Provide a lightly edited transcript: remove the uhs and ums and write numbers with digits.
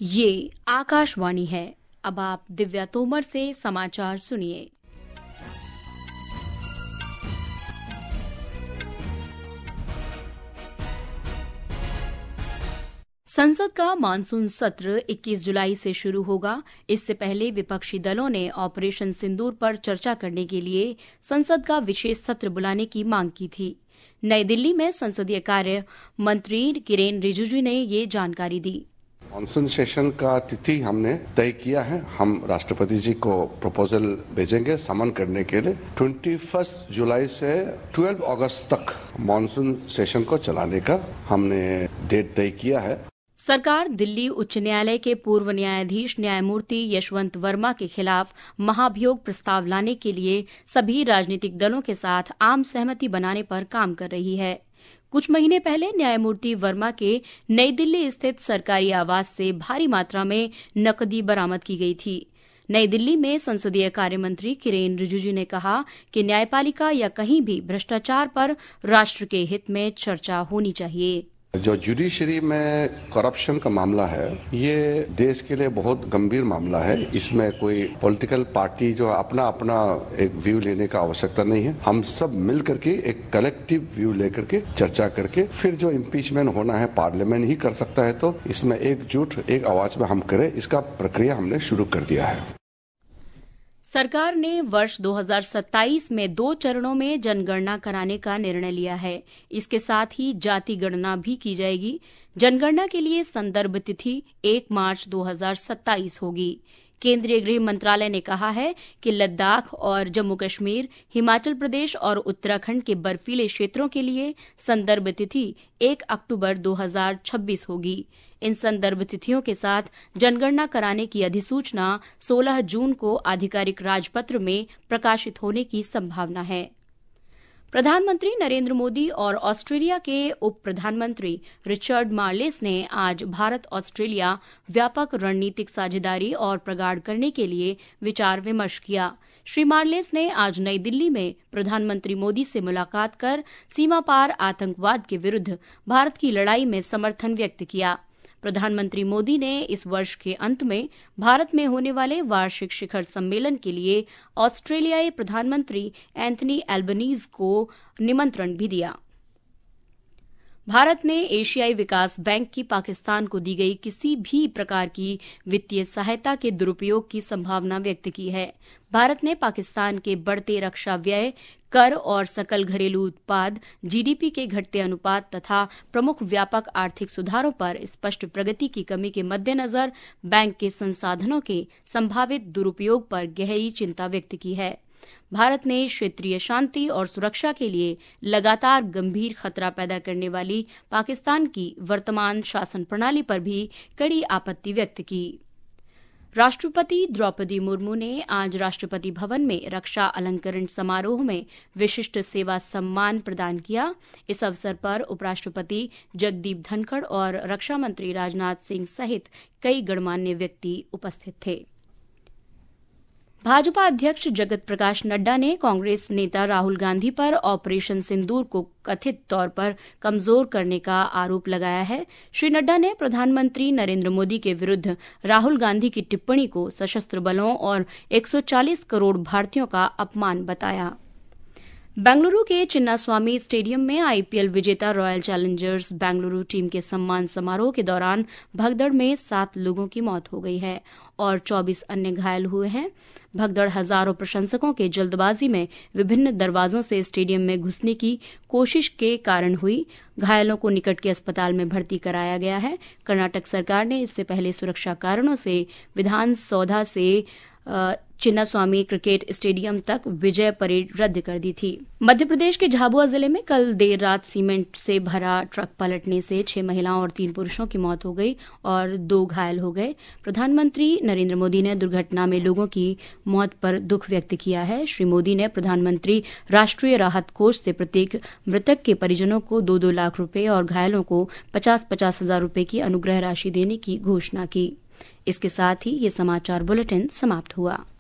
ये आकाशवाणी है। अब आप दिव्या तोमर से समाचार सुनिए। संसद का मानसून सत्र 21 जुलाई से शुरू होगा। इससे पहले विपक्षी दलों ने ऑपरेशन सिंदूर पर चर्चा करने के लिए संसद का विशेष सत्र बुलाने की मांग की थी। नई दिल्ली में संसदीय कार्य मंत्री किरेन रिजिजू ने ये जानकारी दी। मानसून सेशन का तिथि हमने तय किया है। हम राष्ट्रपति जी को प्रपोजल भेजेंगे समन करने के लिए। 21 जुलाई से 12 अगस्त तक मानसून सेशन को चलाने का हमने डेट तय किया है। सरकार दिल्ली उच्च न्यायालय के पूर्व न्यायाधीश न्यायमूर्ति यशवंत वर्मा के खिलाफ महाभियोग प्रस्ताव लाने के लिए सभी राजनीतिक दलों के साथ आम सहमति बनाने पर काम कर रही है। कुछ महीने पहले न्यायमूर्ति वर्मा के नई दिल्ली स्थित सरकारी आवास से भारी मात्रा में नकदी बरामद की गई थी। नई दिल्ली में संसदीय कार्य मंत्री किरेन रिजिजू ने कहा कि न्यायपालिका या कहीं भी भ्रष्टाचार पर राष्ट्र के हित में चर्चा होनी चाहिए। जो जुडिशरी में करप्शन का मामला है, ये देश के लिए बहुत गंभीर मामला है। इसमें कोई पॉलिटिकल पार्टी जो अपना एक व्यू लेने का आवश्यकता नहीं है। हम सब मिल करके एक कलेक्टिव व्यू लेकर के चर्चा करके फिर जो इम्पीचमेंट होना है पार्लियामेंट ही कर सकता है। तो इसमें एकजुट एक आवाज में हम करें, इसका प्रक्रिया हमने शुरू कर दिया है। सरकार ने वर्ष 2027 में 2 चरणों में जनगणना कराने का निर्णय लिया है। इसके साथ ही जाति गणना भी की जाएगी। जनगणना के लिए संदर्भ तिथि 1 मार्च 2027 होगी। केंद्रीय गृह मंत्रालय ने कहा है कि लद्दाख और जम्मू कश्मीर, हिमाचल प्रदेश और उत्तराखंड के बर्फीले क्षेत्रों के लिए संदर्भ तिथि 1 अक्टूबर 2026 होगी। इन संदर्भ तिथियों के साथ जनगणना कराने की अधिसूचना 16 जून को आधिकारिक राजपत्र में प्रकाशित होने की संभावना है। प्रधानमंत्री नरेंद्र मोदी और ऑस्ट्रेलिया के उप प्रधानमंत्री रिचर्ड मार्लेस ने आज भारत ऑस्ट्रेलिया व्यापक रणनीतिक साझेदारी और प्रगाढ़ करने के लिए विचार विमर्श किया। श्री मार्लेस ने आज नई दिल्ली में प्रधानमंत्री मोदी से मुलाकात कर सीमा पार आतंकवाद के विरुद्ध भारत की लड़ाई में समर्थन व्यक्त किया। प्रधानमंत्री मोदी ने इस वर्ष के अंत में भारत में होने वाले वार्षिक शिखर सम्मेलन के लिए ऑस्ट्रेलियाई प्रधानमंत्री एंथनी एल्बनीज को निमंत्रण भी दिया। भारत ने एशियाई विकास बैंक की पाकिस्तान को दी गई किसी भी प्रकार की वित्तीय सहायता के दुरुपयोग की संभावना व्यक्त की है। भारत ने पाकिस्तान के बढ़ते रक्षा व्यय, कर और सकल घरेलू उत्पाद, जीडीपी के घटते अनुपात तथा प्रमुख व्यापक आर्थिक सुधारों पर स्पष्ट प्रगति की कमी के मद्देनजर बैंक के संसाधनों के संभावित दुरुपयोग पर गहरी चिंता व्यक्त की है। भारत ने क्षेत्रीय शांति और सुरक्षा के लिए लगातार गंभीर खतरा पैदा करने वाली पाकिस्तान की वर्तमान शासन प्रणाली पर भी कड़ी आपत्ति व्यक्त की। राष्ट्रपति द्रौपदी मुर्मू ने आज राष्ट्रपति भवन में रक्षा अलंकरण समारोह में विशिष्ट सेवा सम्मान प्रदान किया। इस अवसर पर उपराष्ट्रपति जगदीप धनखड़ और रक्षा मंत्री राजनाथ सिंह सहित कई गणमान्य व्यक्ति उपस्थित थे। भाजपा अध्यक्ष जगत प्रकाश नड्डा ने कांग्रेस नेता राहुल गांधी पर ऑपरेशन सिंदूर को कथित तौर पर कमजोर करने का आरोप लगाया है। श्री नड्डा ने प्रधानमंत्री नरेंद्र मोदी के विरुद्ध राहुल गांधी की टिप्पणी को सशस्त्र बलों और 140 करोड़ भारतीयों का अपमान बताया। बेंगलुरु के चिन्नास्वामी स्टेडियम में आईपीएल विजेता रॉयल चैलेंजर्स बेंगलुरु टीम के सम्मान समारोह के दौरान भगदड़ में 7 लोगों की मौत हो गई है और 24 अन्य घायल हुए हैं। भगदड़ हजारों प्रशंसकों के जल्दबाजी में विभिन्न दरवाजों से स्टेडियम में घुसने की कोशिश के कारण हुई। घायलों को निकट के अस्पताल में भर्ती कराया गया है। कर्नाटक सरकार ने इससे पहले सुरक्षा कारणों से विधान सौधा से चिन्नास्वामी क्रिकेट स्टेडियम तक विजय परेड रद्द कर दी थी। मध्य प्रदेश के झाबुआ जिले में कल देर रात सीमेंट से भरा ट्रक पलटने से 6 महिलाओं और 3 पुरुषों की मौत हो गई और 2 घायल हो गए। प्रधानमंत्री नरेंद्र मोदी ने दुर्घटना में लोगों की मौत पर दुख व्यक्त किया है। श्री मोदी ने प्रधानमंत्री राष्ट्रीय राहत कोष से प्रत्येक मृतक के परिजनों को 2-2 लाख रुपए और घायलों को 50-50 हजार रुपए की अनुग्रह राशि देने की घोषणा की। इसके साथ ही ये समाचार बुलेटिन समाप्त हुआ।